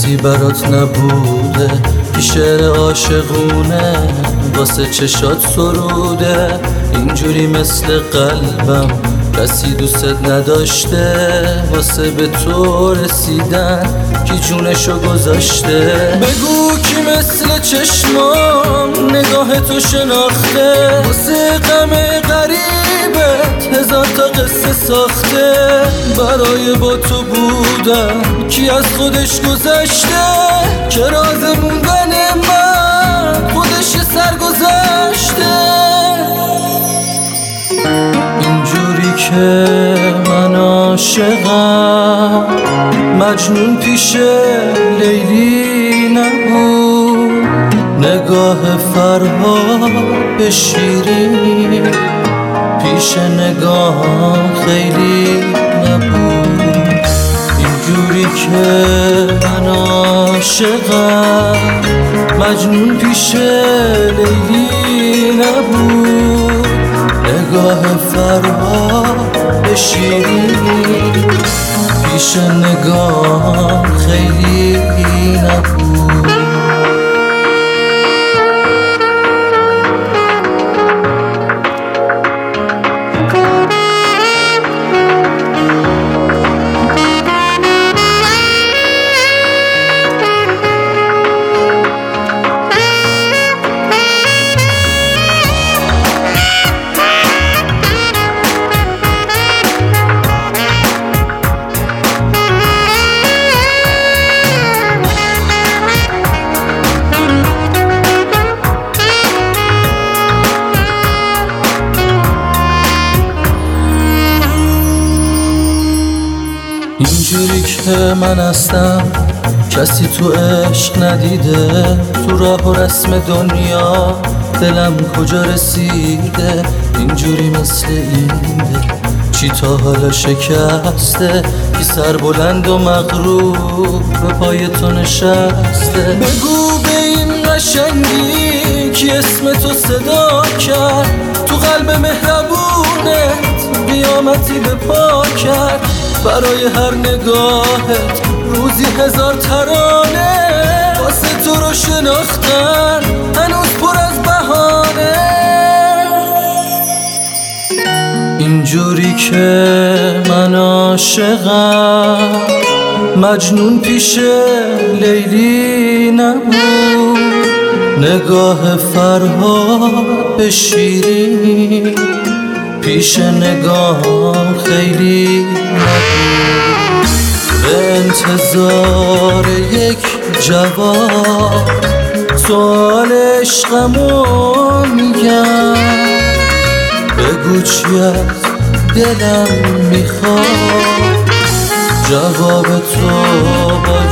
کسی برات نبوده که شعر عاشقونه واسه چشات سروده. اینجوری مثل قلبم کسی دوست نداشته واسه به تو رسیدن کی جونشو گذاشته. بگو کی مثل چشمام نگاه تو شناخته واسه غم غریبت هزار تا قصه ساخته. برای با تو بودن کی از خودش گذشته که راز موندن من خودش سرگذشته. اینجوری که من عاشقم مجنون پیش لیلی نبود. نگاه فرهاد به شیرین پیش نگاهم خیلی نبود. اینجوری که من عاشقم مجنون پیش لیلی نبود. نگاه فرهاد به شیرین پیش نگاهم خیلی نبود. اینجوری که من هستم کسی تو عشق ندیده. تو راه و رسم دنیا دلم کجا رسیده. اینجوری مثل این دل چی تا حالا شکسته کی سر بلند و مغرور به پای تو نشسته. بگو به این قشنگی کی اسم تو صدا کرد تو قلب مهربونت قیامتی به پا کرد. برای هر نگاهت روزی هزار ترانه واسه تو رو شناختن هنوز پر از بهانه. اینجوری که من عاشقم مجنون پیش لیلی نبود. نگاه فرهاد به شیرین پیش نگاهم خیلی نبود. به انتظار یک جواب سوال عشقمو میگم. بگو چی از دلم میخواد جواب تو با